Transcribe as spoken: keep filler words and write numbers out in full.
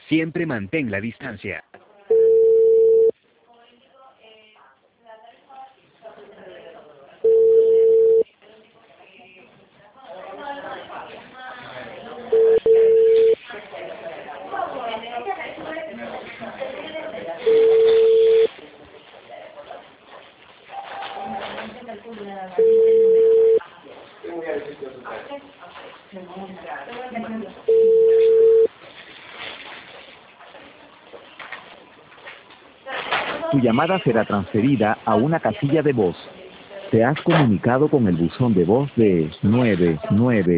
Siempre mantén la distancia. Tu llamada será transferida a una casilla de voz. Te has comunicado con el buzón de voz de nueve nueve.